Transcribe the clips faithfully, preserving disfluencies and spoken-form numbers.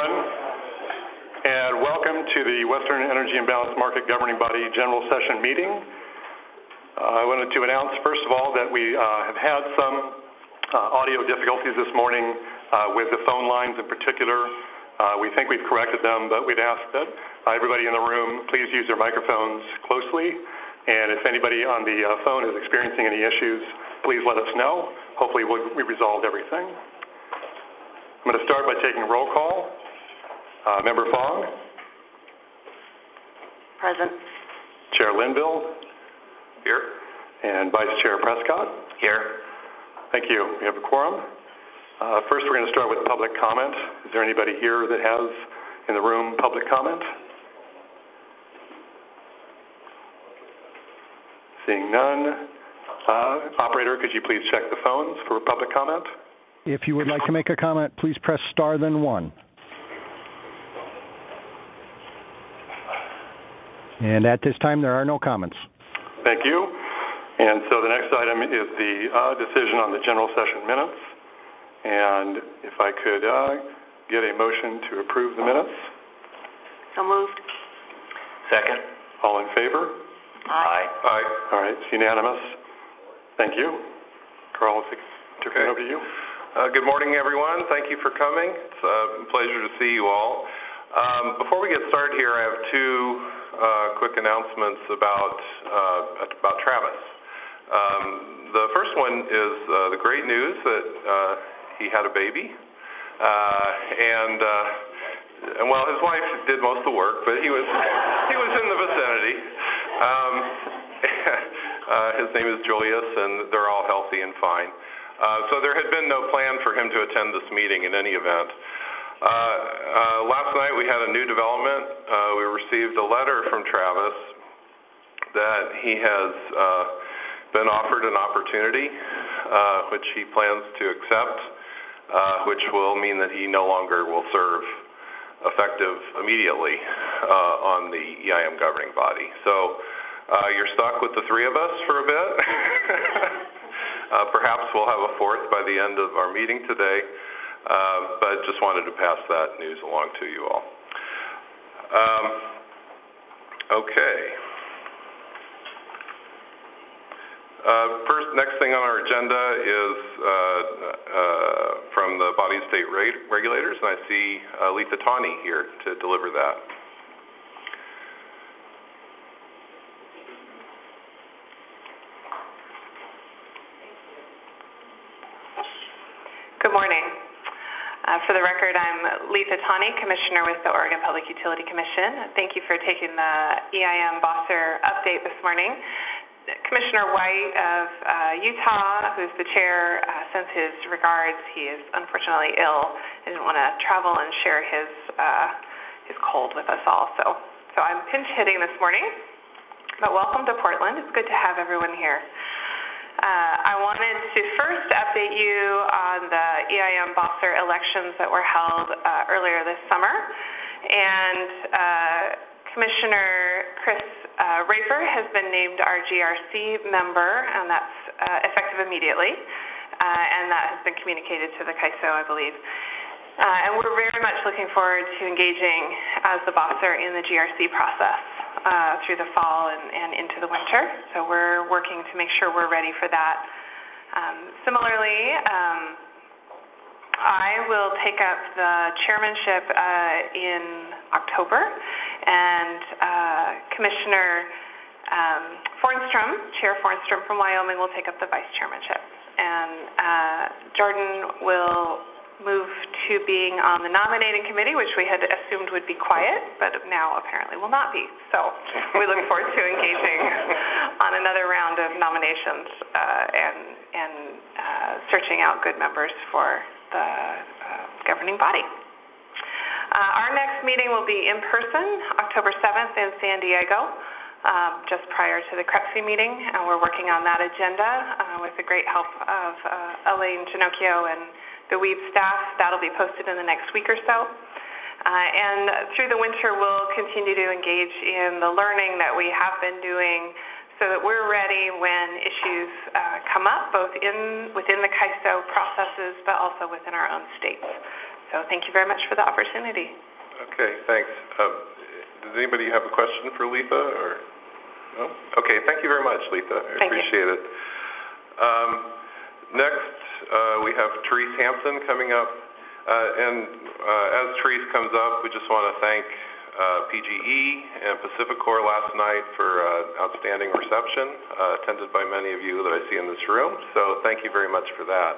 everyone, and welcome to the Western Energy Imbalance Market Governing Body General Session meeting. Uh, I wanted to announce, first of all, that we uh, have had some uh, audio difficulties this morning uh, with the phone lines in particular. Uh, we think we've corrected them, but we'd ask that uh, everybody in the room please use their microphones closely, and if anybody on the uh, phone is experiencing any issues, please let us know. Hopefully we'll, we resolved everything. I'm going to start by taking a roll call. Uh, Member Fong? Present. Chair Linville? Here. And Vice Chair Prescott? Here. Thank you. We have a quorum. Uh, first, we're going to start with public comment. Is there anybody here that has, in the room, public comment? Seeing none. Uh, operator, could you please check the phones for public comment? If you would like to make a comment, please press star then one. And at this time, there are no comments. Thank you. And so the next item is the uh, decision on the general session minutes. And if I could uh, get a motion to approve the minutes. So moved. Second. All in favor? Aye. Aye. All right, it's unanimous. Thank you. Carl, if I turn it over to you. Uh, good morning, everyone. Thank you for coming. It's a pleasure to see you all. Um, before we get started here, I have two uh, quick announcements about uh, about Travis. Um, the first one is uh, the great news that uh, he had a baby, uh, and uh, and well, his wife did most of the work, but he was he was in the vicinity. Um, uh, his name is Julius, and they're all healthy and fine. Uh, so there had been no plan for him to attend this meeting in any event. Uh, uh, last night we had a new development. Uh, we received a letter from Travis that he has uh, been offered an opportunity, uh, which he plans to accept, uh, which will mean that he no longer will serve effective immediately uh, on the E I M governing body. So uh, you're stuck with the three of us for a bit. Uh, perhaps we'll have a fourth by the end of our meeting today, uh, but just wanted to pass that news along to you all. Um, okay. Uh, first, next thing on our agenda is uh, uh, from the body state reg regulators, and I see uh, Letha Tawney here to deliver that. Good morning. Uh, for the record, I'm Letha Tawney, Commissioner with the Oregon Public Utility Commission. Thank you for taking the E I M Bosser update this morning. Commissioner White of uh, Utah, who's the chair, uh, sends his regards. He is unfortunately ill and didn't want to travel and share his uh, his cold with us all. So, so I'm pinch hitting this morning. But welcome to Portland. It's good to have everyone here. Uh, I wanted to first update you on the E I M Bosser elections that were held uh, earlier this summer. And uh, Commissioner Chris uh, Raper has been named our G R C member, and that's uh, effective immediately. Uh, and that has been communicated to the C A I S O, I believe. Uh, and we're very much looking forward to engaging as the Bosser in the G R C process uh, through the fall and, and into the winter. So we're working to make sure we're ready for that. Um, similarly, um, I will take up the chairmanship uh, in October, and uh, Commissioner um, Fornstrom, Chair Fornstrom from Wyoming, will take up the vice chairmanship. And uh, Jordan will move to being on the nominating committee, which we had assumed would be quiet, but now apparently will not be. So we look forward to engaging on another round of nominations uh, and, and uh, searching out good members for the uh, governing body. Uh, our next meeting will be in person, October seventh in San Diego, um, just prior to the C R E P S I meeting, and we're working on that agenda uh, with the great help of uh, Elaine Ginocchio and the W E B staff. That'll be posted in the next week or so. Uh, and through the winter, we'll continue to engage in the learning that we have been doing so that we're ready when issues uh, come up, both in within the C A I S O processes, but also within our own states. So So thank you very much for the opportunity. Okay, thanks. Uh, does anybody have a question for Letha? Or no? Okay, thank you very much, Letha. I thank appreciate you. it. Um, next, uh, we have Therese Hampton coming up. Uh, and uh, as Therese comes up, we just want to thank uh, P G E and PacifiCorp last night for uh, outstanding reception, uh, attended by many of you that I see in this room. So thank you very much for that.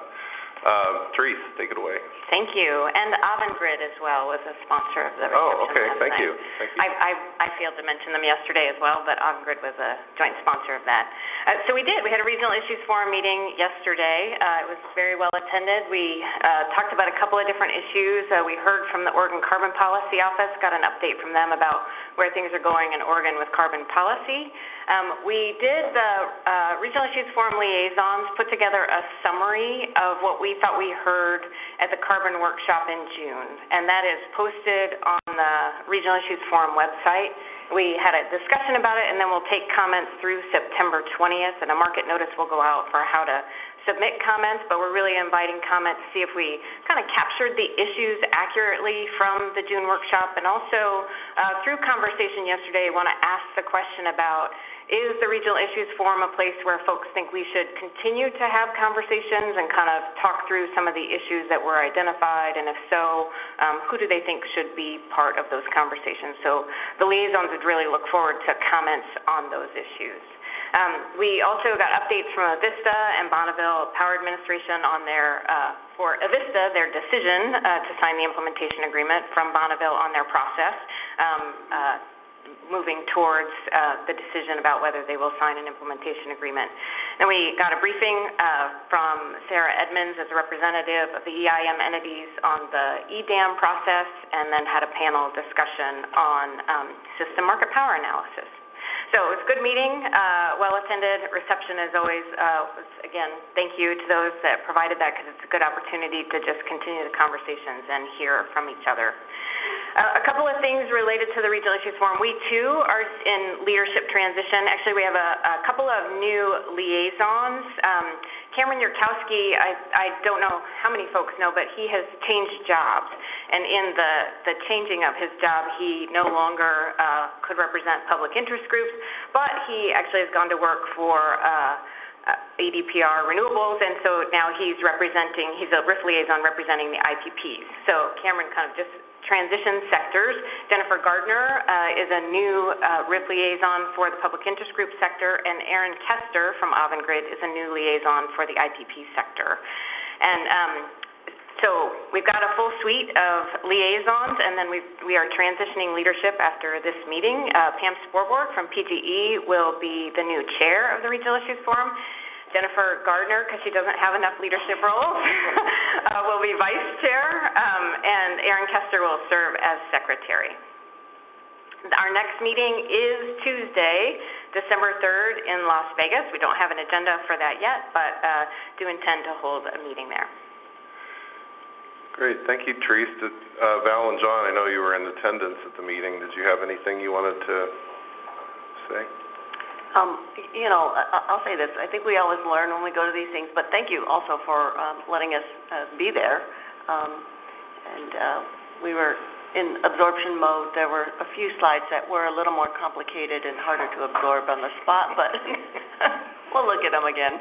Uh, Therese, take it away. Thank you. And Avangrid as well was a sponsor of the reception. Oh, okay. Thank night. you. Thank you. I, I, I failed to mention them yesterday as well, but Avangrid was a joint sponsor of that. Uh, so we did. We had a Regional Issues Forum meeting yesterday. Uh, it was very well attended. We uh, talked about a couple of different issues. Uh, we heard from the Oregon Carbon Policy Office, got an update from them about where things are going in Oregon with carbon policy. Um, we did the uh, Regional Issues Forum liaisons put together a summary of what we thought we heard at the Carbon Workshop in June, and that is posted on the Regional Issues Forum website. We had a discussion about it, and then we'll take comments through September twentieth, and a market notice will go out for how to submit comments, but we're really inviting comments to see if we kind of captured the issues accurately from the June workshop, and also uh, through conversation yesterday, I want to ask the question about, is the Regional Issues Forum a place where folks think we should continue to have conversations and kind of talk through some of the issues that were identified, and if so, um, who do they think should be part of those conversations? So the liaisons would really look forward to comments on those issues. Um, we also got updates from Avista and Bonneville Power Administration on their, uh, for Avista, their decision uh, to sign the implementation agreement from Bonneville on their process, um, uh, moving towards uh, the decision about whether they will sign an implementation agreement. And we got a briefing uh, from Sarah Edmonds as a representative of the E I M entities on the E D A M process, and then had a panel discussion on um, system market power analysis. So it was a good meeting, uh, well-attended. Reception, as always, uh, was, again, thank you to those that provided that, because it's a good opportunity to just continue the conversations and hear from each other. Uh, a couple of things related to the Regional Issues Forum. We, too, are in leadership transition. Actually, we have a, a couple of new liaisons. Um, Cameron Yurkowski, I, I don't know how many folks know, but he has changed jobs. And in the, the changing of his job, he no longer uh, could represent public interest groups, but he actually has gone to work for uh, uh, A D P R Renewables, and so now he's representing, he's a R I F liaison representing the I P Ps. So Cameron kind of just transition sectors. Jennifer Gardner uh, is a new uh, R I F liaison for the public interest group sector, and Aaron Kester from Avangrid is a new liaison for the I P P sector. And um, so we've got a full suite of liaisons, and then we we are transitioning leadership after this meeting. Uh, Pam Sporborg from P G E will be the new chair of the Regional Issues Forum. Jennifer Gardner, because she doesn't have enough leadership roles, uh, will be vice chair, um, and Aaron Kester will serve as secretary. Our next meeting is Tuesday, December third in Las Vegas. We don't have an agenda for that yet, but uh, do intend to hold a meeting there. Great. Thank you, Therese. Did, uh, Val and John, I know you were in attendance at the meeting. Did you have anything you wanted to say? Um, you know, I'll say this. I think we always learn when we go to these things, but thank you also for um, letting us uh, be there. Um, and uh, we were in absorption mode. There were a few slides that were a little more complicated and harder to absorb on the spot, but we'll look at them again.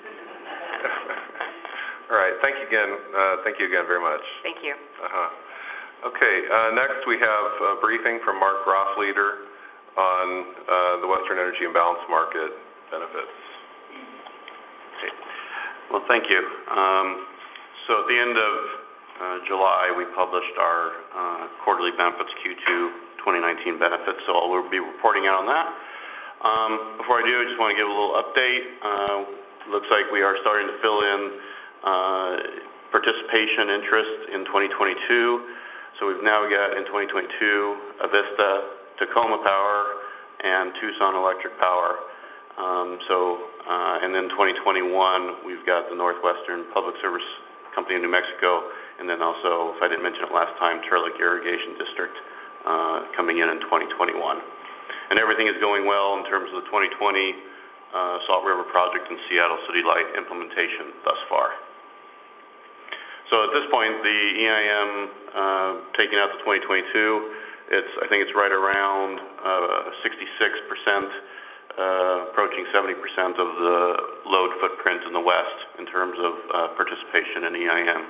All right. Thank you again. Uh, thank you again very much. Thank you. Uh-huh. Okay. Uh, next, we have a briefing from Mark Rothleader on uh, the Western Energy Imbalance Market benefits. Okay. Well, thank you. Um, so at the end of uh, July, we published our uh, quarterly benefits Q two twenty nineteen benefits, so I will be reporting out on that. Um, before I do, I just want to give a little update. Uh, looks like we are starting to fill in uh, participation interest in twenty twenty-two. So we've now got in twenty twenty-two Avista, Tacoma Power, and Tucson Electric Power. Um, so, uh, and then twenty twenty-one, we've got the Northwestern Public Service Company of New Mexico, and then also, if I didn't mention it last time, Turlick Irrigation District uh, coming in in twenty twenty-one. And everything is going well in terms of the twenty twenty uh, Salt River Project and Seattle City Light implementation thus far. So at this point, the E I M, uh, taking out the twenty twenty-two, it's, I think it's right around uh, sixty-six percent, uh, approaching seventy percent of the load footprint in the West in terms of uh, participation in E I M.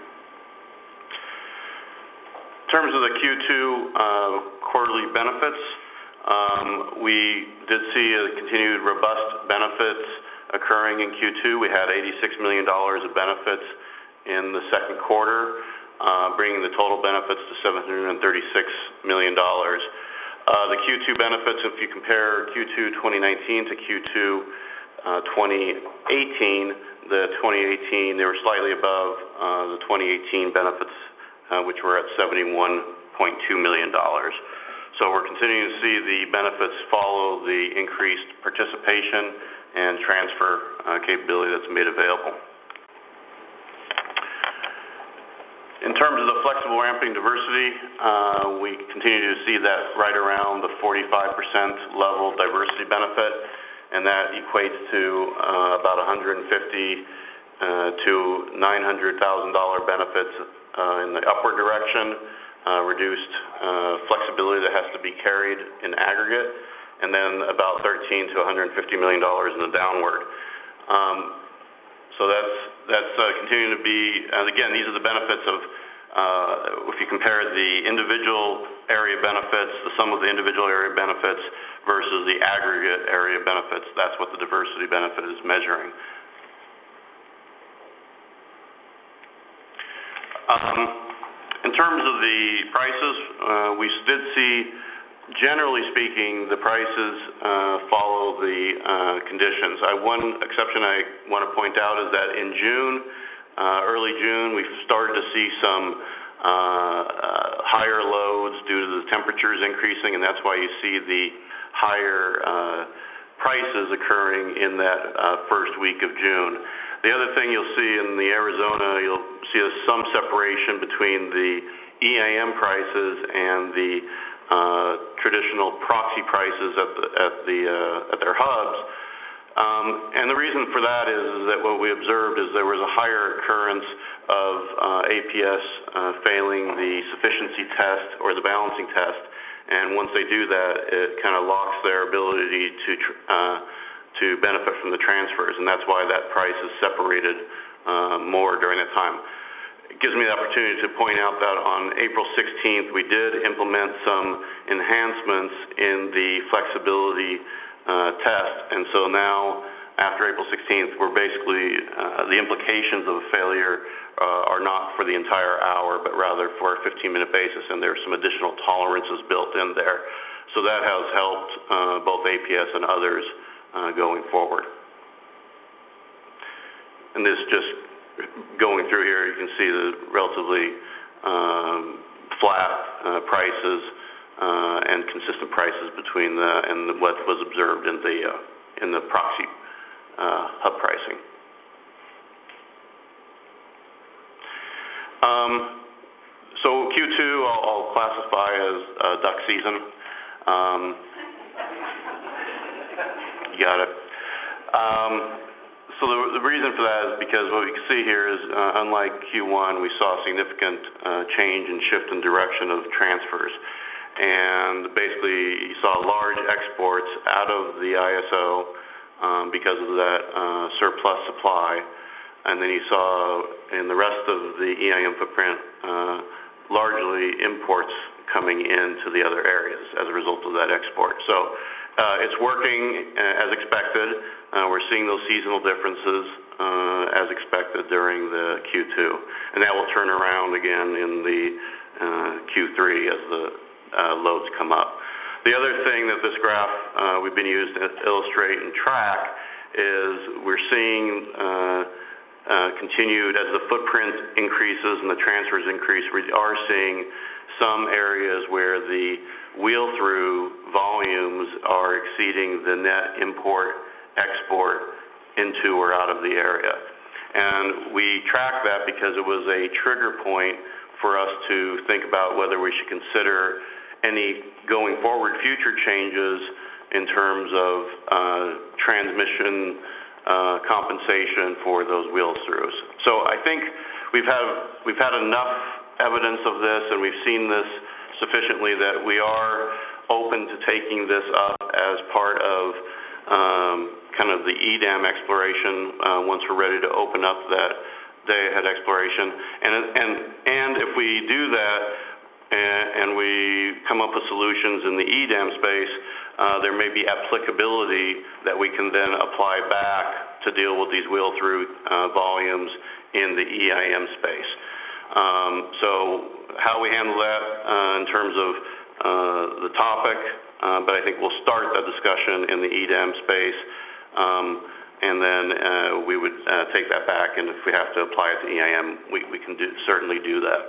In terms of the Q two uh, quarterly benefits, um, we did see a continued robust benefits occurring in Q two. We had eighty-six million dollars of benefits in the second quarter, uh, bringing the total benefits to seven hundred thirty-six million dollars. Uh, the Q two benefits, if you compare Q two twenty nineteen to Q two uh, twenty eighteen, the twenty eighteen, they were slightly above uh, the twenty eighteen benefits, uh, which were at seventy-one point two million dollars. So we're continuing to see the benefits follow the increased participation and transfer uh, capability that's made available. In terms of the flexible ramping diversity, uh, we continue to see that right around the forty-five percent level diversity benefit, and that equates to uh, about one hundred fifty uh, to nine hundred thousand dollar benefits uh, in the upward direction, uh, reduced uh, flexibility that has to be carried in aggregate, and then about thirteen to one hundred fifty million dollars in the downward. Um, So that's that's uh, continuing to be, and again, these are the benefits of, uh, if you compare the individual area benefits, the sum of the individual area benefits versus the aggregate area benefits, that's what the diversity benefit is measuring. Um, in terms of the prices, uh, we did see, generally speaking, the prices uh, follow the uh, conditions. I, one exception I want to point out is that in June, uh, early June, we started to see some uh, uh, higher loads due to the temperatures increasing, and that's why you see the higher uh, prices occurring in that uh, first week of June. The other thing you'll see in the Arizona, you'll see some separation between the E I M prices and the Uh, traditional proxy prices at the, at the uh, at their hubs, um, and the reason for that is, is that what we observed is there was a higher occurrence of uh, A P S uh, failing the sufficiency test or the balancing test, and once they do that, it kind of locks their ability to tr uh, to benefit from the transfers, and that's why that price is separated uh, more during that time. It gives me the opportunity to point out that on April sixteenth, we did implement some enhancements in the flexibility uh, test, and so now, after April sixteenth, we're basically, uh, the implications of a failure uh, are not for the entire hour, but rather for a fifteen minute basis, and there's some additional tolerances built in there. So that has helped uh, both A P S and others uh, going forward. And this just going through here, you can see the relatively um, flat uh, prices uh, and consistent prices between the and what was observed in the uh, in the proxy uh, hub pricing. Um, so Q two, I'll, I'll classify as uh, duck season. Um, you got it. Um, So the, the reason for that is because what we can see here is, uh, unlike Q one, we saw a significant uh, change and shift in direction of transfers. And basically, you saw large exports out of the I S O um, because of that uh, surplus supply. And then you saw in the rest of the E I M footprint, uh, largely imports coming into the other areas as a result of that export. So uh, it's working uh, as expected. Uh, we're seeing those seasonal differences uh, as expected during the Q two, and that will turn around again in the uh, Q three as the uh, loads come up. The other thing that this graph uh, we've been used to illustrate and track is we're seeing uh, uh, continued, as the footprint increases and the transfers increase, we are seeing some areas where the wheel-through volumes are exceeding the net import export into or out of the area. And we track that because it was a trigger point for us to think about whether we should consider any going forward future changes in terms of uh, transmission uh, compensation for those wheel-throughs. So I think we've had, we've had enough evidence of this, and we've seen this sufficiently that we are open to taking this up as part of um, kind of the E DAM exploration uh, once we're ready to open up that day-ahead exploration. And, and, and if we do that and, and we come up with solutions in the E DAM space, uh, there may be applicability that we can then apply back to deal with these wheel-through uh, volumes in the E I M space. Um, so how we handle that uh, in terms of uh, the topic, uh, but I think we'll start that discussion in the E DAM space, um, and then uh, we would uh, take that back, and if we have to apply it to E I M, we, we can do, certainly do that.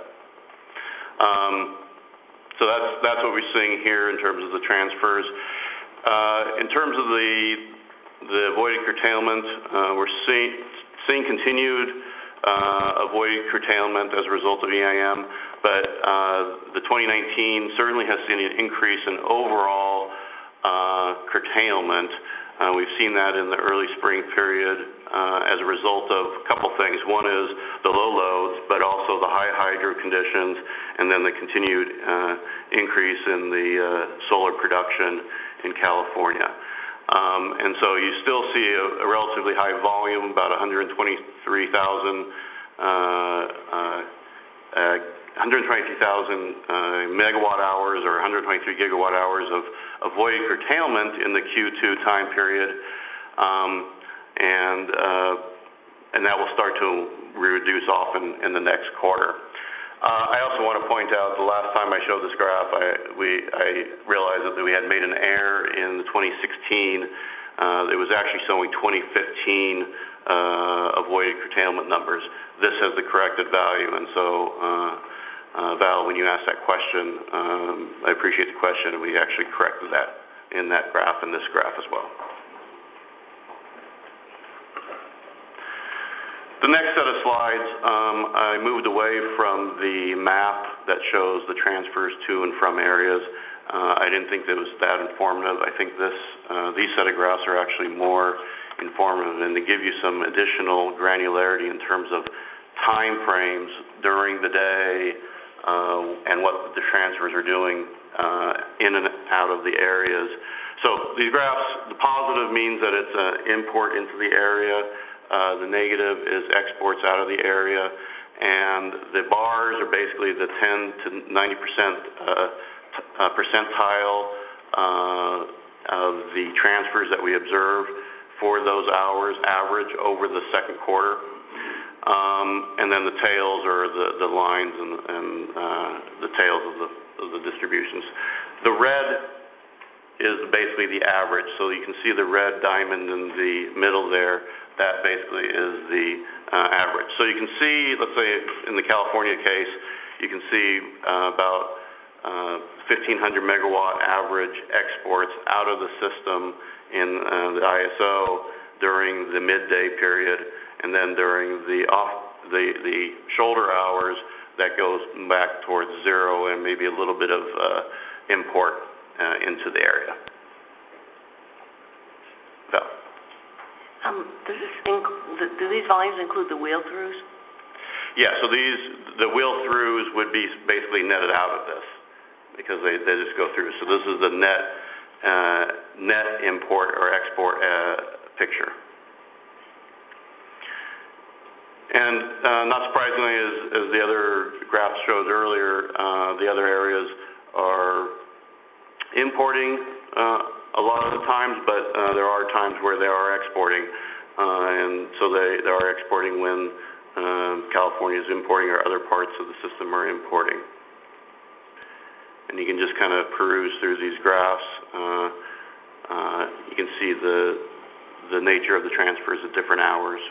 Um, so that's, that's what we're seeing here in terms of the transfers. Uh, in terms of the, the avoided curtailment, uh, we're seeing, seeing continued Uh, avoided curtailment as a result of E I M, but uh, the twenty nineteen certainly has seen an increase in overall uh, curtailment. Uh, we've seen that in the early spring period uh, as a result of a couple things. One is the low loads, but also the high hydro conditions, and then the continued uh, increase in the uh, solar production in California. Um, and so you still see a, a relatively high volume, about one hundred twenty-three thousand uh, uh, uh, one hundred twenty-three thousand uh, megawatt hours or one hundred twenty-three gigawatt hours of avoided curtailment in the Q two time period, um, and uh, and that will start to reduce off in, in the next quarter. Uh, I also want to point out the last time I showed this graph, I, we, I realized that we had made an error in the twenty sixteen. Uh, it was actually showing twenty fifteen uh, avoided curtailment numbers. This has the corrected value, and so uh, uh, Val, when you asked that question, um, I appreciate the question, and we actually corrected that in that graph and this graph as well. The next set of slides, um, I moved away from the map that shows the transfers to and from areas. Uh, I didn't think that was that informative. I think this, uh, these set of graphs are actually more informative, and they give you some additional granularity in terms of time frames during the day uh, and what the transfers are doing uh, in and out of the areas. So these graphs, the positive means that it's an import into the area. Uh, the negative is exports out of the area, and the bars are basically the ten to ninety percent uh, uh, percentile uh, of the transfers that we observe for those hours average over the second quarter. Um, and then the tails are the, the lines and, and uh, the tails of the, of the distributions. The red is basically the average, so you can see the red diamond in the middle there. That basically is the uh, average. So you can see, let's say in the California case, you can see uh, about uh, fifteen hundred megawatt average exports out of the system in uh, the I S O during the midday period, and then during the off the, the shoulder hours, that goes back towards zero and maybe a little bit of uh, import uh, into the area. Val. Um, does this inc- do these volumes include the wheel-throughs? Yeah, so these, the wheel-throughs would be basically netted out of this because they, they just go through. So this is the net, uh, net import or export uh, picture. And uh, not surprisingly, as, as the other graph showed earlier, uh, the other areas are importing uh, a lot of the times, but uh, there are times where they are exporting, uh, and so they, they are exporting when uh, California is importing or other parts of the system are importing. And you can just kind of peruse through these graphs. Uh, uh, you can see the, the nature of the transfers at different hours.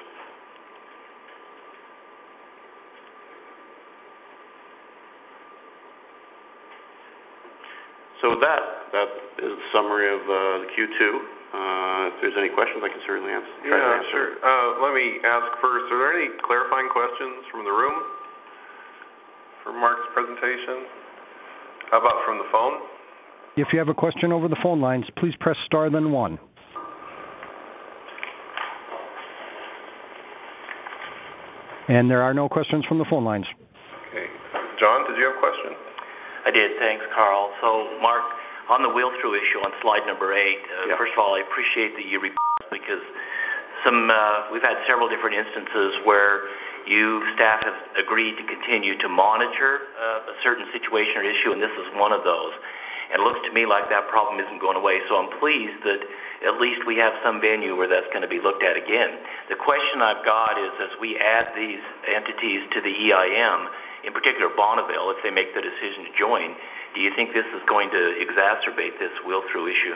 So with that, that is a summary of uh, the Q two. Uh, if there's any questions, I can certainly answer. Try yeah, to answer. sure. Uh, let me ask first, are there any clarifying questions from the room for Mark's presentation? How about from the phone? If you have a question over the phone lines, please press star then one. And there are no questions from the phone lines. Okay. John, did you have a question? I did. Thanks, Carl. So, Mark, on the wheel-through issue on slide number eight, uh, yeah. first of all, I appreciate that you repeat because some uh, we've had several different instances where you, staff, have agreed to continue to monitor uh, a certain situation or issue, and this is one of those. And it looks to me like that problem isn't going away, so I'm pleased that at least we have some venue where that's going to be looked at again. The question I've got is, as we add these entities to the E I M, in particular Bonneville, if they make the decision to join, do you think this is going to exacerbate this wheel-through issue?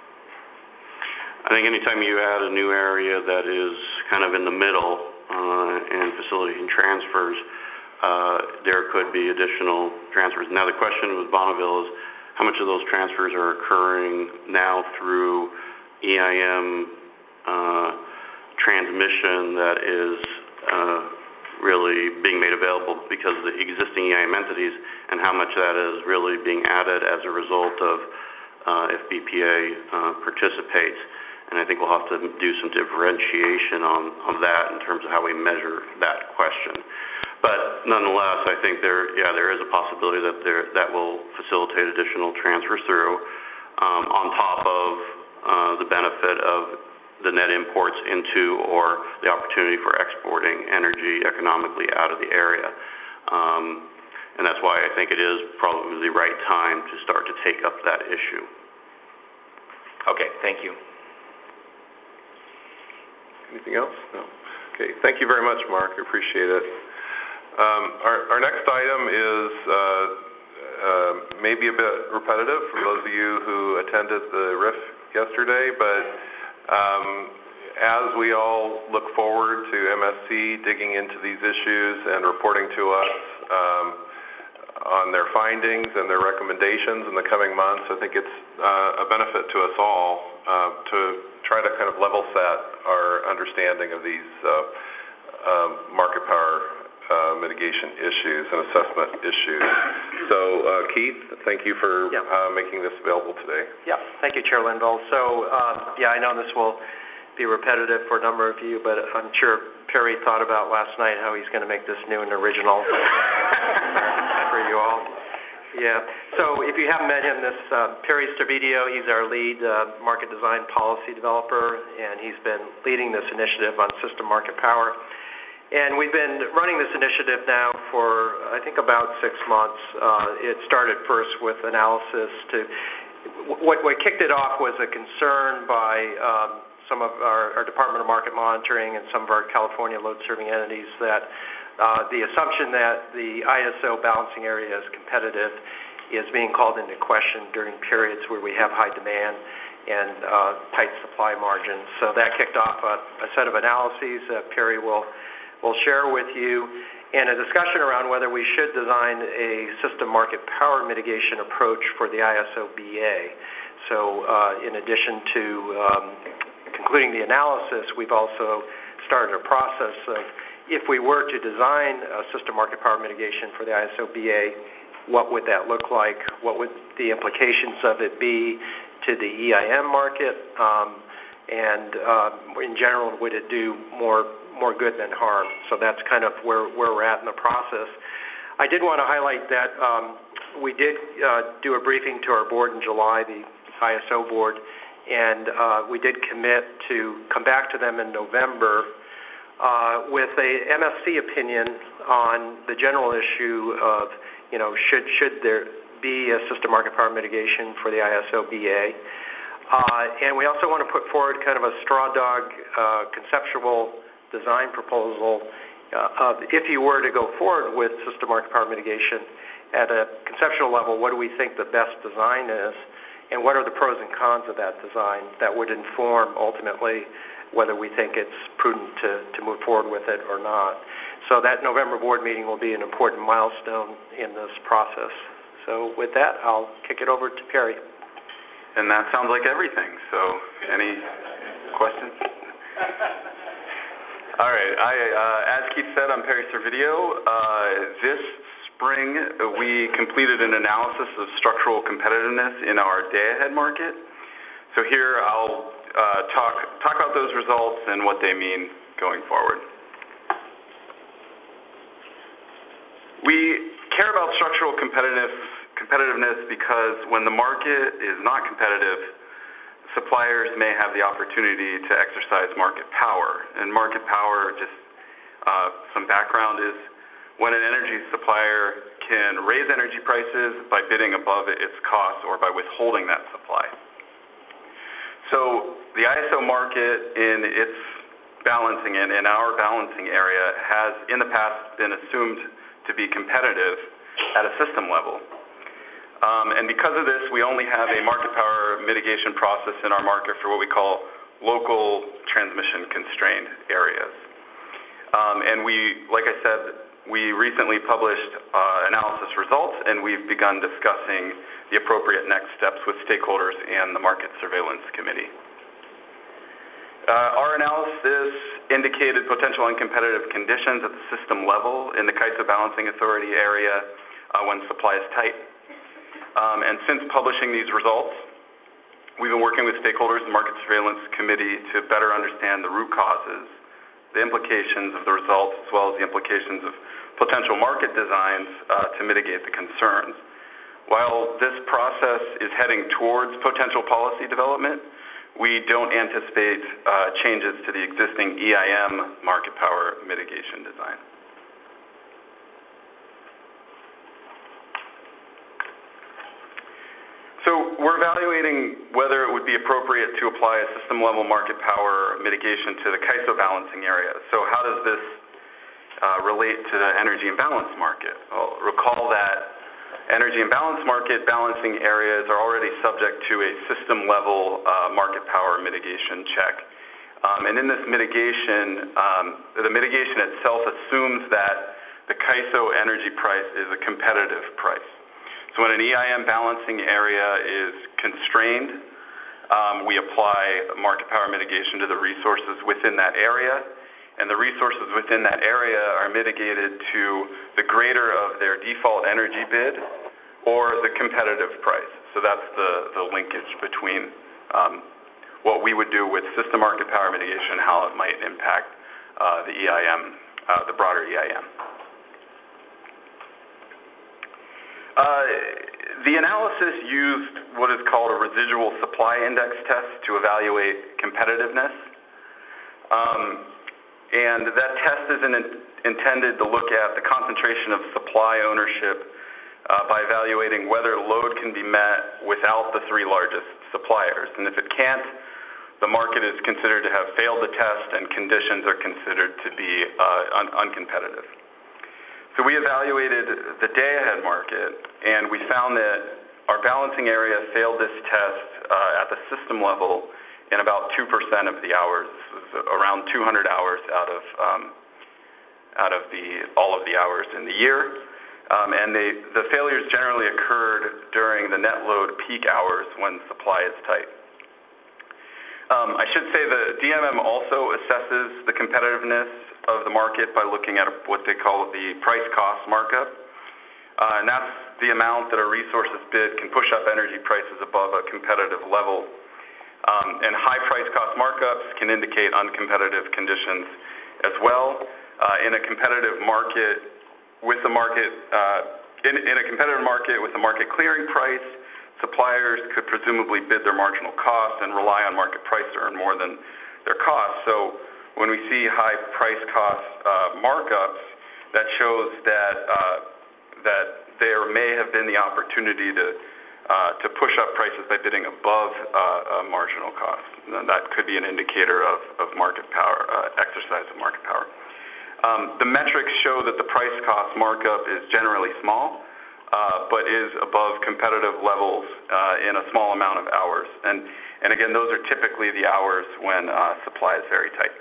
I think anytime you add a new area that is kind of in the middle uh, in facility and transfers, uh, there could be additional transfers. Now the question with Bonneville is how much of those transfers are occurring now through E I M uh, transmission that is uh, really being made available because of the existing E I M entities, and how much of that is really being added as a result of uh, if B P A uh, participates. And I think we'll have to do some differentiation on, on that in terms of how we measure that question. But nonetheless, I think there, yeah, there is a possibility that there that will facilitate additional transfers through, um, on top of uh, the benefit of the net imports into or the opportunity for exporting energy economically out of the area. Um, and that's why I think it is probably the right time to start to take up that issue. Okay, thank you. Anything else? No. Okay, thank you very much, Mark. I appreciate it. Um, our, our next item is uh, uh, maybe a bit repetitive for those of you who attended the R I F yesterday, but um, as we all look forward to M S C digging into these issues and reporting to us um, on their findings and their recommendations in the coming months, I think it's uh, a benefit to us all uh, to try to kind of level set our understanding of these uh, uh, market power Uh, mitigation issues and assessment issues. So, uh, Keith, thank you for yeah. uh, making this available today. Yeah, thank you, Chair Linville. So, um, yeah, I know this will be repetitive for a number of you, but I'm sure Perry thought about last night how he's going to make this new and original for you all. Yeah, so if you haven't met him, this uh, Perry Stervidio, he's our lead uh, market design policy developer, and he's been leading this initiative on system market power. And we've been running this initiative now for, I think, about six months. Uh, it started first with analysis to, what, what kicked it off was a concern by um, some of our, our Department of Market Monitoring and some of our California load-serving entities that uh, the assumption that the I S O balancing area is competitive is being called into question during periods where we have high demand and uh, tight supply margins. So that kicked off a, a set of analyses that Perry will We'll share with you, and a discussion around whether we should design a system market power mitigation approach for the I S O B A. So uh, in addition to um, concluding the analysis, we've also started a process of if we were to design a system market power mitigation for the I S O B A, what would that look like? What would the implications of it be to the E I M market? Um, and uh, in general, would it do more more good than harm? So that's kind of where, where we're at in the process. I did want to highlight that um, we did uh, do a briefing to our board in July, the I S O board, and uh, we did commit to come back to them in November uh, with a M S C opinion on the general issue of, you know, should, should there be a system market power mitigation for the I S O B A. Uh, and we also want to put forward kind of a straw dog uh, conceptual design proposal uh, of if you were to go forward with system market power mitigation at a conceptual level, what do we think the best design is, and what are the pros and cons of that design that would inform ultimately whether we think it's prudent to, to move forward with it or not. So that November board meeting will be an important milestone in this process. So with that, I'll kick it over to Perry. And that sounds like everything. So any questions? All right. I, uh, as Keith said, I'm Perry Stervidio. Uh, this spring, we completed an analysis of structural competitiveness in our day-ahead market. So here I'll uh, talk talk about those results and what they mean going forward. We care about structural competitiveness, competitiveness because when the market is not competitive, suppliers may have the opportunity to exercise market power. And market power, just uh, some background, is when an energy supplier can raise energy prices by bidding above its cost or by withholding that supply. So the I S O market in its balancing, in, in our balancing area, has in the past been assumed to be competitive at a system level. Um, and because of this, we only have a market power mitigation process in our market for what we call local transmission constrained areas. Um, and we, like I said, we recently published uh, analysis results, and we've begun discussing the appropriate next steps with stakeholders and the Market Surveillance Committee. Uh, our analysis indicated potential uncompetitive conditions at the system level in the C A I S O Balancing Authority area uh, when supply is tight. Um, and since publishing these results, we've been working with stakeholders in the Market Surveillance Committee to better understand the root causes, the implications of the results, as well as the implications of potential market designs uh, to mitigate the concerns. While this process is heading towards potential policy development, we don't anticipate uh, changes to the existing E I M market power mitigation design. So we're evaluating whether it would be appropriate to apply a system-level market power mitigation to the C A I S O balancing area. So how does this uh, relate to the energy imbalance market? Well, recall that energy imbalance market balancing areas are already subject to a system-level uh, market power mitigation check. Um, and in this mitigation, um, the mitigation itself assumes that the C A I S O energy price is a competitive price. So when an E I M balancing area is constrained, um, we apply market power mitigation to the resources within that area, and the resources within that area are mitigated to the greater of their default energy bid or the competitive price. So that's the, the linkage between um, what we would do with system market power mitigation and how it might impact uh, the E I M, uh, the broader E I M. Uh, the analysis used what is called a residual supply index test to evaluate competitiveness. Um, and that test is in, intended to look at the concentration of supply ownership uh, by evaluating whether load can be met without the three largest suppliers. And if it can't, the market is considered to have failed the test and conditions are considered to be uh, un uncompetitive. So we evaluated the day-ahead market, and we found that our balancing area failed this test uh, at the system level in about two percent of the hours. This was around two hundred hours out of um, out of the all of the hours in the year. Um, and they, the failures generally occurred during the net load peak hours when supply is tight. Um, I should say the D M M also assesses the competitiveness of the market by looking at what they call the price-cost markup. Uh, and that's the amount that a resource's bid can push up energy prices above a competitive level. Um, and high price-cost markups can indicate uncompetitive conditions as well. Uh, in a competitive market with the market, uh, in, in a competitive market with a market clearing price, suppliers could presumably bid their marginal cost and rely on market price to earn more than their cost. So when we see high price cost uh, markups, that shows that uh, that there may have been the opportunity to uh, to push up prices by bidding above uh, a marginal cost. And that could be an indicator of, of market power, uh, exercise of market power. Um, the metrics show that the price cost markup is generally small, uh, but is above competitive levels uh, in a small amount of hours. And, and again, those are typically the hours when uh, supply is very tight.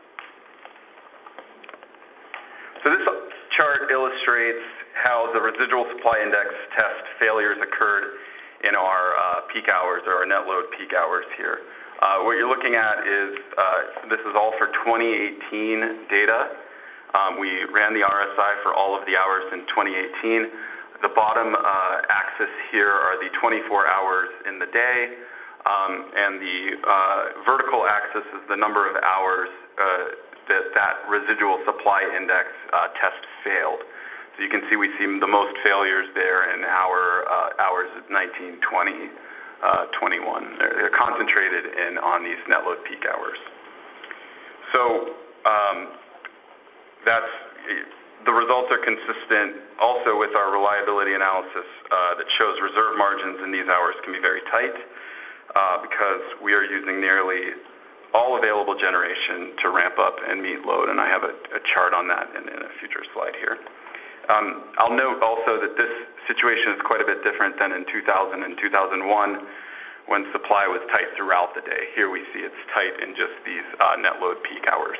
So this chart illustrates how the residual supply index test failures occurred in our uh, peak hours, or our net load peak hours here. Uh, what you're looking at is, uh, this is all for twenty eighteen data. Um, we ran the R S I for all of the hours in twenty eighteen. The bottom uh, axis here are the twenty-four hours in the day, um, and the uh, vertical axis is the number of hours uh, that that residual supply index uh, test failed. So you can see we see the most failures there in hour, uh, hours at nineteen, twenty, uh, twenty-one. They're, they're concentrated in on these net load peak hours. So um, that's, the results are consistent also with our reliability analysis uh, that shows reserve margins in these hours can be very tight uh, because we are using nearly all available generation to ramp up and meet load, and I have a, a chart on that in, in a future slide here. Um, I'll note also that this situation is quite a bit different than in two thousand and two thousand one when supply was tight throughout the day. Here we see it's tight in just these uh, net load peak hours.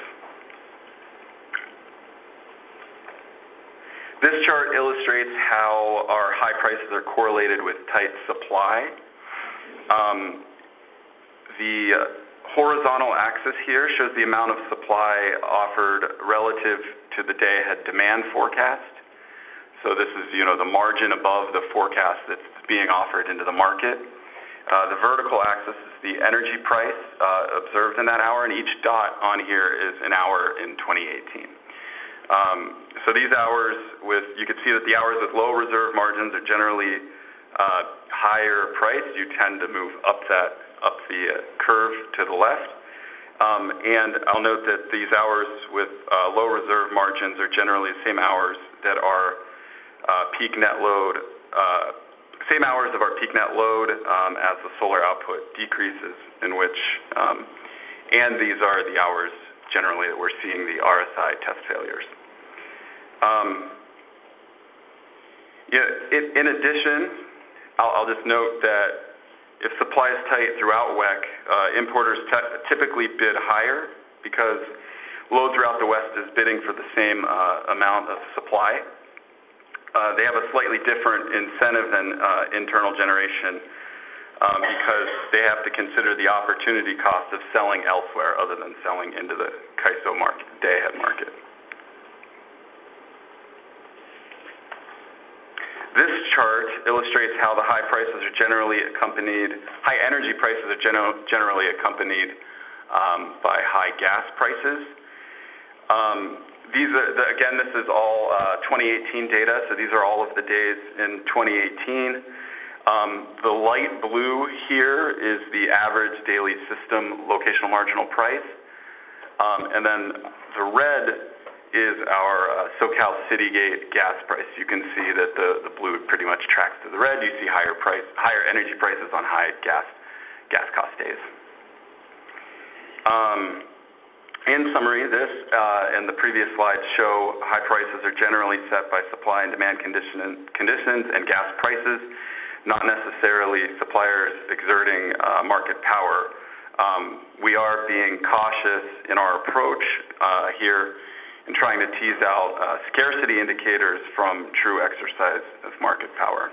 This chart illustrates how our high prices are correlated with tight supply. Um, the uh, horizontal axis here shows the amount of supply offered relative to the day-ahead demand forecast. So this is, you know, the margin above the forecast that's being offered into the market. Uh, the vertical axis is the energy price uh, observed in that hour, and each dot on here is an hour in twenty eighteen. Um, so these hours with, you can see that the hours with low reserve margins are generally uh, higher priced. You tend to move up that, up the uh, curve to the left. Um, and I'll note that these hours with uh, low reserve margins are generally the same hours that are uh, peak net load, uh, same hours of our peak net load um, as the solar output decreases, in which, um, and these are the hours generally that we're seeing the R S I test failures. Um, yeah, it, in addition, I'll, I'll just note that if supply is tight throughout W E C, uh, importers typically bid higher because load throughout the West is bidding for the same uh, amount of supply. Uh, they have a slightly different incentive than uh, internal generation um, because they have to consider the opportunity cost of selling elsewhere other than selling into the C A I S O market, day-ahead market. This chart illustrates how the high prices are generally accompanied, high energy prices are gener generally accompanied um, by high gas prices. Um, these are, the, again, this is all uh, twenty eighteen data, so these are all of the days in twenty eighteen. Um, the light blue here is the average daily system locational marginal price, um, and then the red is our uh, SoCal Citygate gas price. You can see that the, the blue pretty much tracks to the red. You see higher price, higher energy prices on high gas gas cost days. Um, in summary, this uh, and the previous slides show high prices are generally set by supply and demand condition, conditions and gas prices, not necessarily suppliers exerting uh, market power. Um, we are being cautious in our approach uh, here and trying to tease out uh, scarcity indicators from true exercise of market power.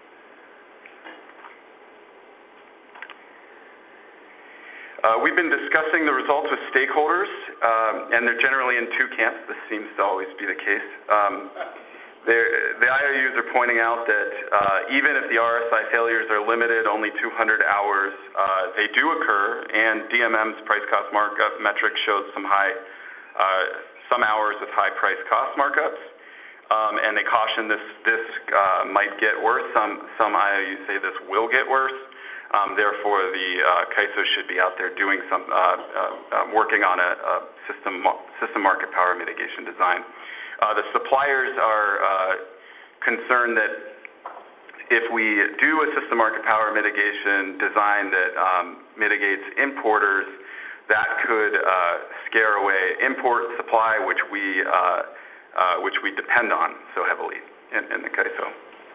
Uh, we've been discussing the results with stakeholders, um, and they're generally in two camps. This seems to always be the case. Um, the I O Us are pointing out that uh, even if the R S I failures are limited only two hundred hours, uh, they do occur, and D M M's price cost markup metric shows some high uh, some hours with high price cost markups, um, and they caution this this uh, might get worse. Some some I O Us say this will get worse. Um, therefore, the uh, C A I S O should be out there doing some uh, uh, working on a, a system system market power mitigation design. Uh, the suppliers are uh, concerned that if we do a system market power mitigation design that um, mitigates importers, that could uh, scare away import supply, which we uh, uh, which we depend on so heavily in, in the C A I S O.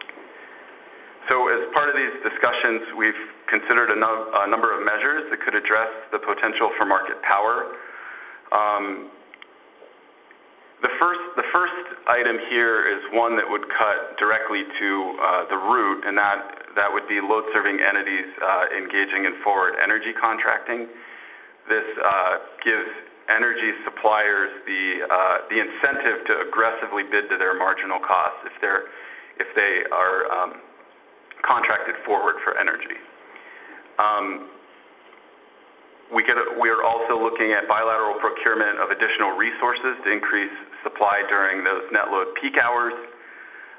So as part of these discussions, we've considered a, no, a number of measures that could address the potential for market power. Um, the first, the first item here is one that would cut directly to uh, the root, and that, that would be load-serving entities uh, engaging in forward energy contracting. This uh, gives energy suppliers the, uh, the incentive to aggressively bid to their marginal costs if, they're, if they are um, contracted forward for energy. Um, we, get, we are also looking at bilateral procurement of additional resources to increase supply during those net load peak hours.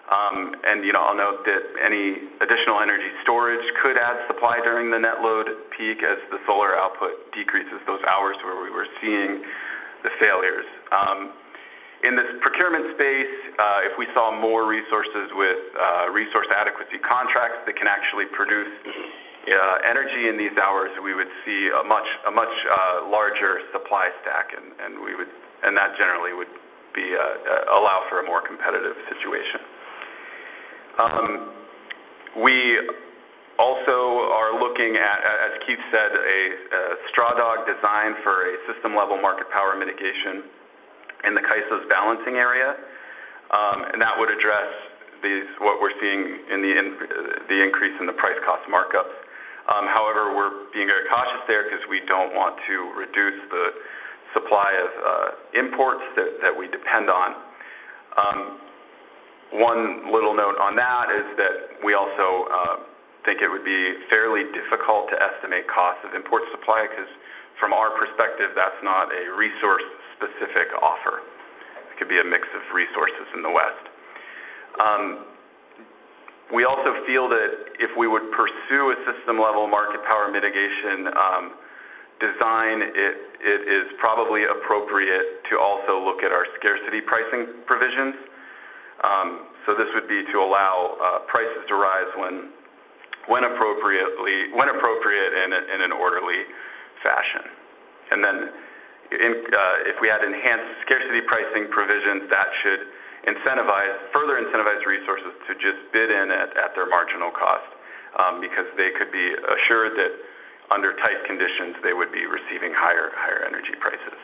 Um, and, you know, I'll note that any additional energy storage could add supply during the net load peak as the solar output decreases those hours where we were seeing the failures. Um, in this procurement space, uh, if we saw more resources with uh, resource adequacy contracts that can actually produce uh, energy in these hours, we would see a much a much uh, larger supply stack, and, and we would and that generally would be uh, uh, allow for a more competitive situation. Um, we also are looking at, as Keith said, a, a straw dog design for a system-level market power mitigation in the C A I S O's balancing area, um, and that would address these what we're seeing in the in, the increase in the price-cost markups. Um, however, we're being very cautious there because we don't want to reduce the supply of uh, imports that, that we depend on. Um, One little note on that is that we also uh, think it would be fairly difficult to estimate costs of import supply because from our perspective, that's not a resource-specific offer. It could be a mix of resources in the West. Um, we also feel that if we would pursue a system-level market power mitigation um, design, it, it is probably appropriate to also look at our scarcity pricing provisions. Um, so this would be to allow uh, prices to rise when, when appropriately, when appropriate in, a, in an orderly fashion. And then, in, uh, if we had enhanced scarcity pricing provisions, that should incentivize, further incentivize resources to just bid in at, at their marginal cost, um, because they could be assured that under tight conditions they would be receiving higher, higher energy prices.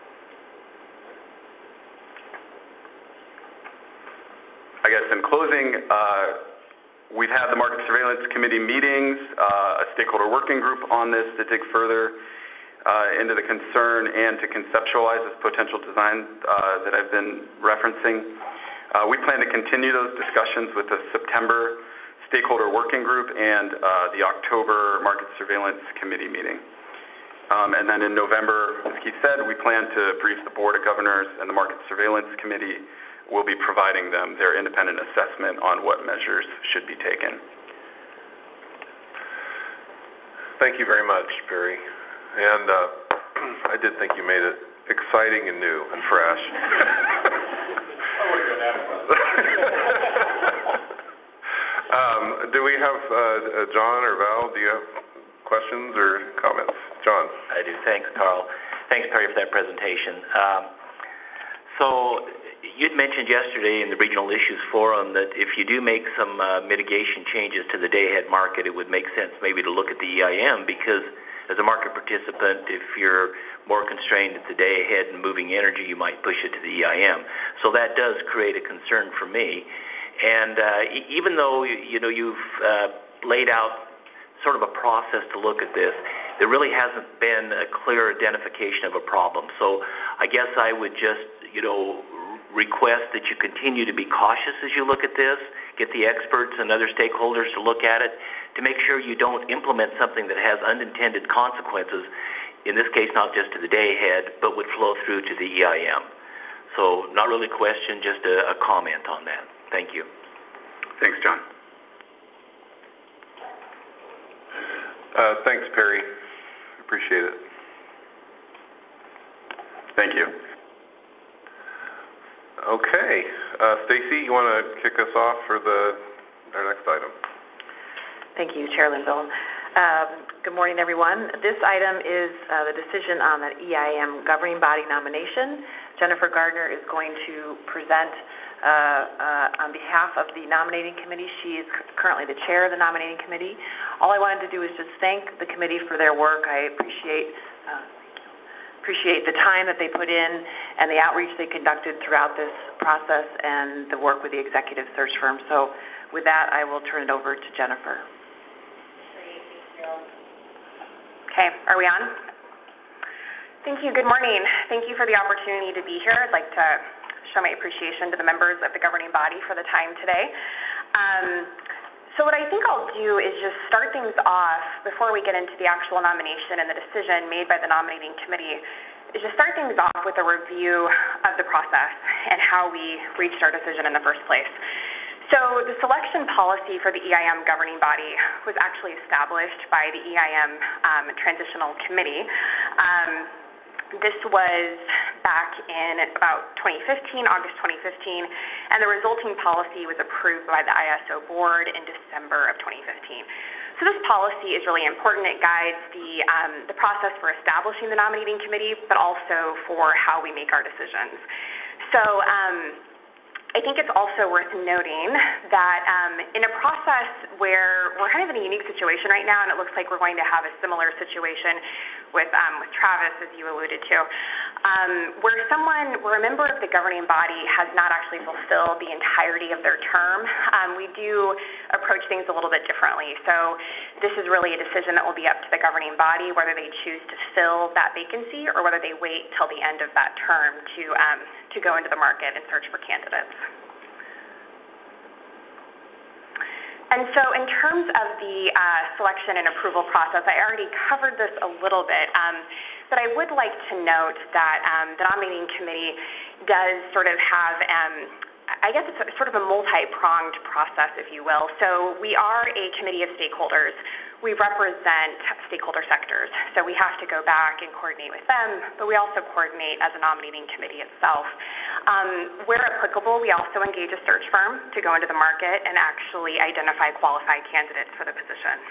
I guess in closing, uh, we've had the Market Surveillance Committee meetings, uh, a stakeholder working group on this to dig further uh, into the concern and to conceptualize this potential design uh, that I've been referencing. Uh, we plan to continue those discussions with the September stakeholder working group and uh, the October Market Surveillance Committee meeting. Um, and then in November, as Keith said, we plan to brief the Board of Governors and the Market Surveillance Committee. We'll be providing them their independent assessment on what measures should be taken. Thank you very much, Perry. And uh, I did think you made it exciting and new and fresh. I would have been that um, Do we have uh, John or Val? Do you have questions or comments? John. I do. Thanks, Carl. Thanks, Perry, for that presentation. Um, so you'd mentioned yesterday in the Regional Issues Forum that if you do make some uh, mitigation changes to the day-ahead market, it would make sense maybe to look at the E I M because as a market participant, if you're more constrained at the day-ahead and moving energy, you might push it to the E I M. So that does create a concern for me. And uh, e- even though, you, you know, you've uh, laid out sort of a process to look at this, there really hasn't been a clear identification of a problem. So I guess I would just, you know, request that you continue to be cautious as you look at this, get the experts and other stakeholders to look at it to make sure you don't implement something that has unintended consequences, in this case not just to the day ahead, but would flow through to the E I M. So not really a question, just a, a comment on that. Thank you. Thanks, John. Uh, thanks, Perry. Appreciate it. Thank you. Okay. Uh, Stacy, you want to kick us off for the our next item? Thank you, Chair Linville. Um, good morning, everyone. This item is uh, the decision on the E I M governing body nomination. Jennifer Gardner is going to present uh, uh, on behalf of the nominating committee. She is c- currently the chair of the nominating committee. All I wanted to do is just thank the committee for their work. I appreciate uh, appreciate the time that they put in and the outreach they conducted throughout this process and the work with the executive search firm. So with that, I will turn it over to Jennifer. Okay, are we on? Thank you. Good morning. Thank you for the opportunity to be here. I'd like to show my appreciation to the members of the governing body for the time today. Um, so what I think I'll do is just start things off before we get into the actual nomination and the decision made by the nominating committee, is just start things off with a review of the process and how we reached our decision in the first place. So the selection policy for the E I M governing body was actually established by the E I M um, Transitional Committee. Um, this was back in about twenty fifteen, August twenty fifteen, and the resulting policy was approved by the I S O board in December of twenty fifteen. So this policy is really important. It guides the, um, the process for establishing the nominating committee, but also for how we make our decisions. So um, I think it's also worth noting that um, in a process where we're kind of in a unique situation right now, and it looks like we're going to have a similar situation with um, with Travis, as you alluded to, um, where someone, where a member of the governing body has not actually fulfilled the entirety of their term, um, we do approach things a little bit differently. So this is really a decision that will be up to the governing body, whether they choose to fill that vacancy or whether they wait till the end of that term to um, to go into the market and search for candidates. And so in terms of the uh, selection and approval process, I already covered this a little bit, um, but I would like to note that um, the nominating committee does sort of have, um, I guess it's sort of a multi-pronged process, if you will. So we are a committee of stakeholders. We represent stakeholder sectors, so we have to go back and coordinate with them, but we also coordinate as a nominating committee itself. Um, where applicable, we also engage a search firm to go into the market and actually identify qualified candidates for the position.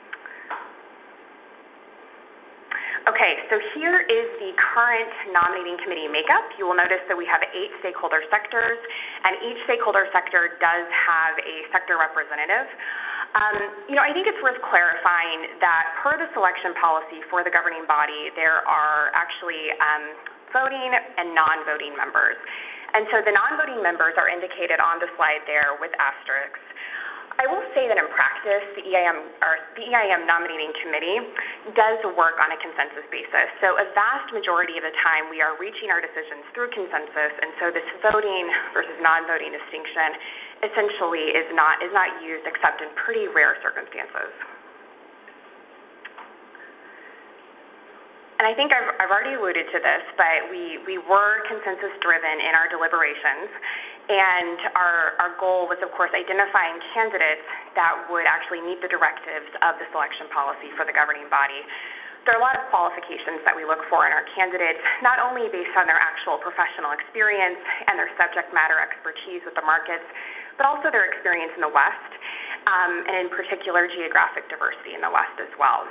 Okay, so here is the current nominating committee makeup. You will notice that we have eight stakeholder sectors, and each stakeholder sector does have a sector representative. Um, you know, I think it's worth clarifying that per the selection policy for the governing body, there are actually um, voting and non-voting members. And so the non-voting members are indicated on the slide there with asterisks. I will say that in practice, the E I M, or the E I M nominating committee does work on a consensus basis. So a vast majority of the time, we are reaching our decisions through consensus, and so this voting versus non-voting distinction essentially is not is not used except in pretty rare circumstances. And I think I've, I've already alluded to this, but we, we were consensus-driven in our deliberations, and our, our goal was, of course, identifying candidates that would actually meet the directives of the selection policy for the governing body. There are a lot of qualifications that we look for in our candidates, not only based on their actual professional experience and their subject matter expertise with the markets, but also their experience in the West, um, and in particular geographic diversity in the West as well.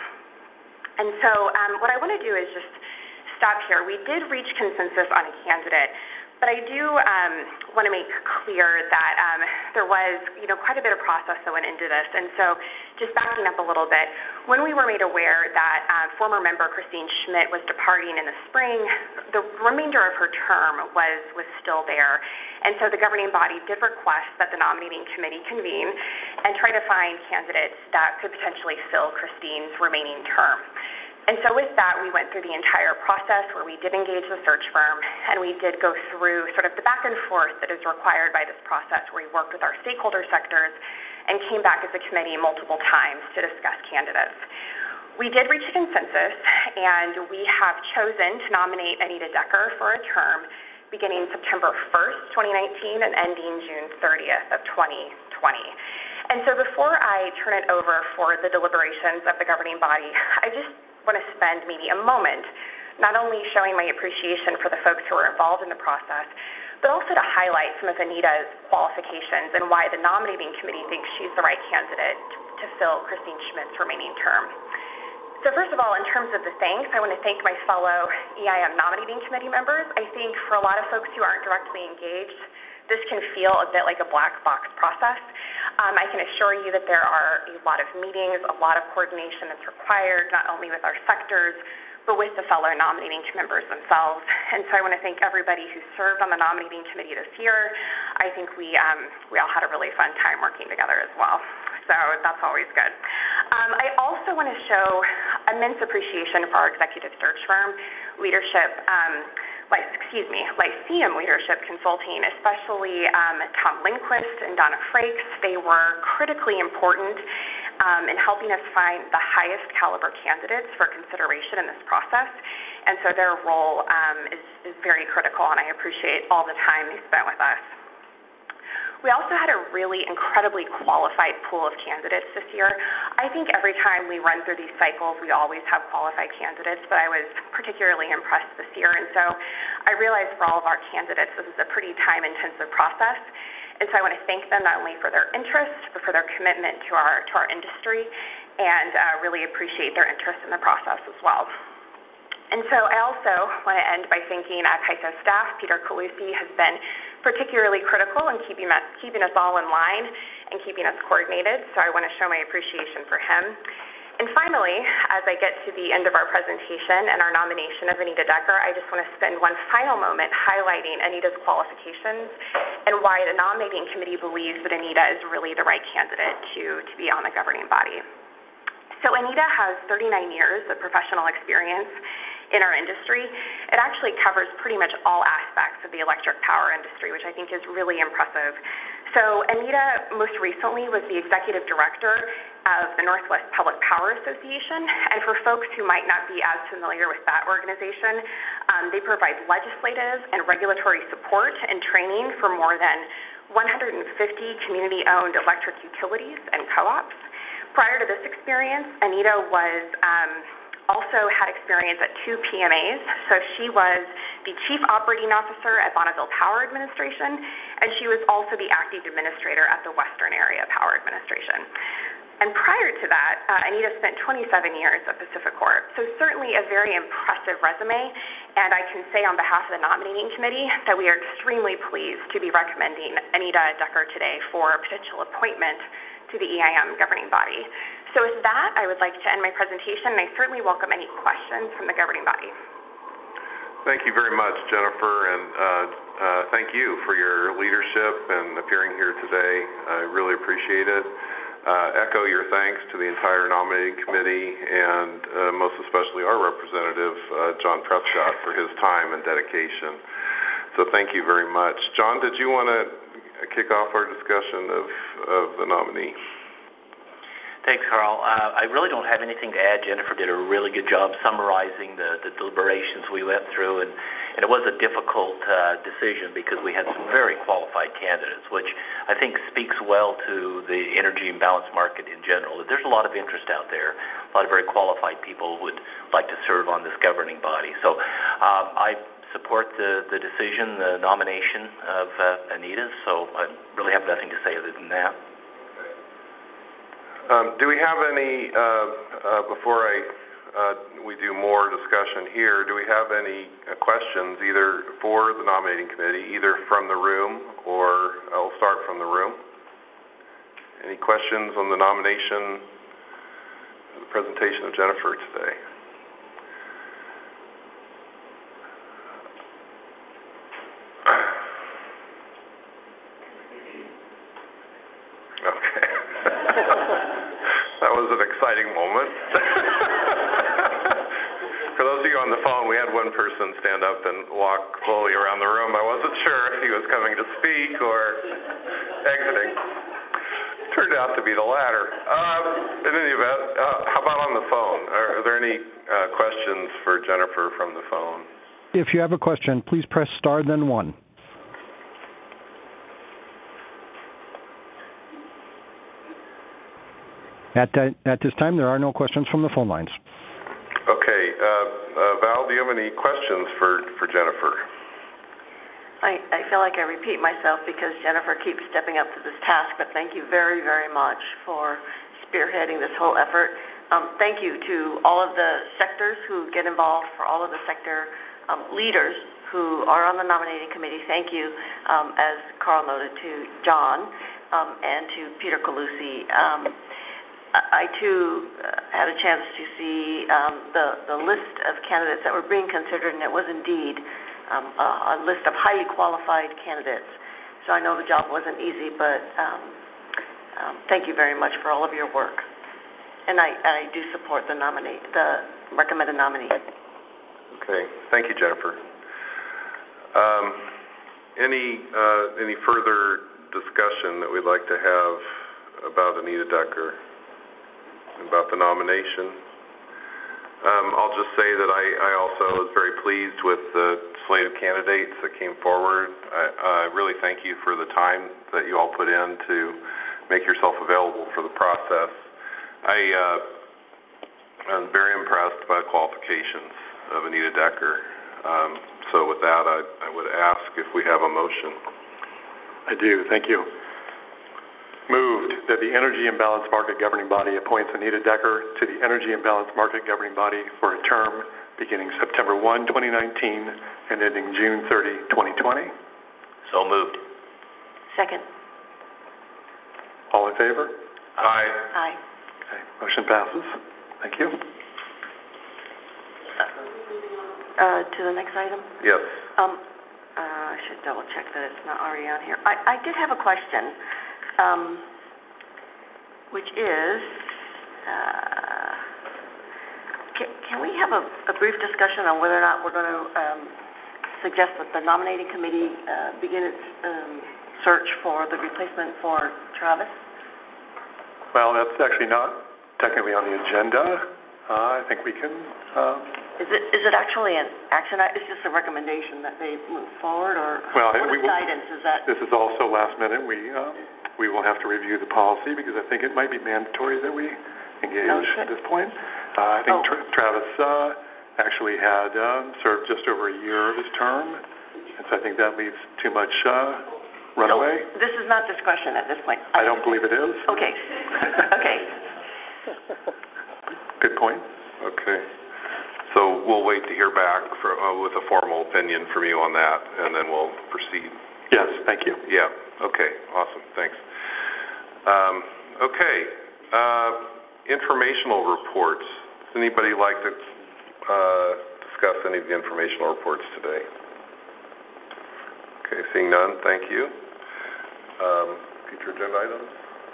And so um, what I want to do is just stop here. We did reach consensus on a candidate, but I do um, want to make clear that um, there was, you know, quite a bit of process that went into this. And so just backing up a little bit, when we were made aware that uh, former member Christine Schmidt was departing in the spring, the remainder of her term was, was still there. And so the governing body did request that the nominating committee convene and try to find candidates that could potentially fill Christine's remaining term. And so with that, we went through the entire process where we did engage the search firm, and we did go through sort of the back and forth that is required by this process, where we worked with our stakeholder sectors and came back as a committee multiple times to discuss candidates. We did reach a consensus, and we have chosen to nominate Anita Decker for a term beginning September first, twenty nineteen, and ending June thirtieth of twenty twenty. And so before I turn it over for the deliberations of the governing body, I just want to spend maybe a moment not only showing my appreciation for the folks who are involved in the process, but also to highlight some of Anita's qualifications and why the nominating committee thinks she's the right candidate to fill Christine Schmidt's remaining term. So first of all, in terms of the thanks, I want to thank my fellow E I M nominating committee members. I think for a lot of folks who aren't directly engaged, this can feel a bit like a black box process. Um, I can assure you that there are a lot of meetings, a lot of coordination that's required, not only with our sectors, but with the fellow nominating members themselves. And so I want to thank everybody who served on the nominating committee this year. I think we, um, we all had a really fun time working together as well. So that's always good. Um, I also want to show immense appreciation for our executive search firm, leadership, um, excuse me, Lyceum Leadership Consulting, especially um, Tom Lindquist and Donna Frakes. They were critically important um, in helping us find the highest caliber candidates for consideration in this process. And so their role um, is, is very critical, and I appreciate all the time they spent with us. We also had a really incredibly qualified pool of candidates this year. I think every time we run through these cycles, we always have qualified candidates, but I was particularly impressed this year. And so I realized for all of our candidates, this is a pretty time-intensive process. And so I want to thank them not only for their interest, but for their commitment to our, to our industry, and uh, really appreciate their interest in the process as well. And so I also want to end by thanking uh, C A I S O staff. Peter Calusi has been particularly critical in keeping us, keeping us all in line and keeping us coordinated, so I want to show my appreciation for him. And finally, as I get to the end of our presentation and our nomination of Anita Decker, I just want to spend one final moment highlighting Anita's qualifications and why the nominating committee believes that Anita is really the right candidate to, to be on the governing body. So Anita has thirty-nine years of professional experience in our industry. It actually covers pretty much all aspects of the electric power industry, which I think is really impressive. So Anita most recently was the executive director of the Northwest Public Power Association, and for folks who might not be as familiar with that organization, um, they provide legislative and regulatory support and training for more than one hundred fifty community-owned electric utilities and co-ops. Prior to this experience, Anita was um, also had experience at two P M As. So she was the Chief Operating Officer at Bonneville Power Administration, and she was also the Acting Administrator at the Western Area Power Administration. And prior to that, uh, Anita spent twenty-seven years at PacifiCorp. So certainly a very impressive resume, and I can say on behalf of the nominating committee that we are extremely pleased to be recommending Anita Decker today for a potential appointment to the E I M governing body. So with that, I would like to end my presentation, and I certainly welcome any questions from the governing body. Thank you very much, Jennifer, and uh, uh, thank you for your leadership and appearing here today. I really appreciate it. Uh, echo your thanks to the entire nominating committee and uh, most especially our representative, uh, John Prescott, for his time and dedication. So thank you very much. John, did you want to kick off our discussion of, of the nominee? Thanks, Carl. Uh, I really don't have anything to add. Jennifer did a really good job summarizing the, the deliberations we went through, and, and it was a difficult uh, decision because we had some very qualified candidates, which I think speaks well to the energy and balance market in general. There's a lot of interest out there. A lot of very qualified people would like to serve on this governing body. So um, I support the, the decision, the nomination of uh, Anita, so I really have nothing to say other than that. Um, do we have any, uh, uh, before I, uh, we do more discussion here, do we have any uh, questions either for the nominating committee, either from the room or I'll start from the room? Any questions on the nomination, the presentation of Jennifer today? Okay. That was an exciting moment. For those of you on the phone, we had one person stand up and walk slowly around the room. I wasn't sure if he was coming to speak or exiting. Turned out to be the latter. Uh, in any event, uh, how about on the phone? Are, are there any uh, questions for Jennifer from the phone? If you have a question, please press star then one. At, that, at this time, there are no questions from the phone lines. Okay. Uh, uh, Val, do you have any questions for, for Jennifer? I, I feel like I repeat myself because Jennifer keeps stepping up to this task, but thank you very, very much for spearheading this whole effort. Um, thank you to all of the sectors who get involved, for all of the sector um, leaders who are on the nominating committee. Thank you, um, as Carl noted, to John um, and to Peter Calusi. Um, I, too, uh, had a chance to see um, the, the list of candidates that were being considered, and it was indeed um, a, a list of highly qualified candidates. So I know the job wasn't easy, but um, um, thank you very much for all of your work. And I, I do support the nominee, the recommended nominee. Okay. Thank you, Jennifer. Um, any, uh, any further discussion that we'd like to have about Anita Decker? About the nomination. Um, I'll just say that I, I also was very pleased with the slate of candidates that came forward. I, I really thank you for the time that you all put in to make yourself available for the process. I, uh, I'm very impressed by the qualifications of Anita Decker. Um, so with that, I, I would ask if we have a motion. I do. Thank you. Moved that the Energy Imbalance Market Governing Body appoints Anita Decker to the Energy Imbalance Market Governing Body for a term beginning September first, twenty nineteen and ending June thirtieth, twenty twenty. So moved. Second. All in favor? Aye. Aye. Okay, motion passes. Thank you. Uh, to the next item? Yes. Um, uh, I should double check that it's not already on here. I, I did have a question, um, which is, uh, can, can we have a, a brief discussion on whether or not we're going to um, suggest that the nominating committee uh, begin its um, search for the replacement for Travis? Well, that's actually not technically on the agenda. Uh, I think we can... Uh, Is it is it actually an action? It's just a recommendation that they move forward, or well, what we will, guidance is that? This is also last minute. We uh, we will have to review the policy because I think it might be mandatory that we engage No, at this point. Uh, I think oh. Tra Travis uh, actually had um, served just over a year of his term, and so I think that leaves too much uh, runaway. So this is not discretion at this point. I don't believe it is. Okay. Okay. Good point. Okay. So we'll wait to hear back for, uh, with a formal opinion from you on that, and then we'll proceed. Yes, thank you. Yeah, okay, awesome, thanks. Um, okay, uh, informational reports. Does anybody like to uh, discuss any of the informational reports today? Okay, seeing none, thank you. Um, future agenda items?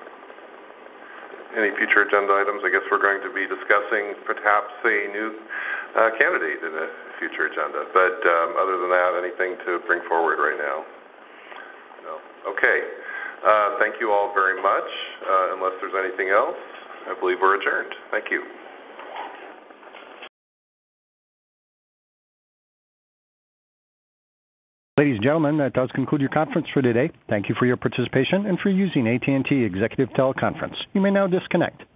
Any future agenda items? I guess we're going to be discussing perhaps a new uh, candidate in a future agenda. But um, other than that, anything to bring forward right now? No. Okay. Uh, thank you all very much. Uh, unless there's anything else, I believe we're adjourned. Thank you. Ladies and gentlemen, that does conclude your conference for today. Thank you for your participation and for using A T and T Executive Teleconference. You may now disconnect.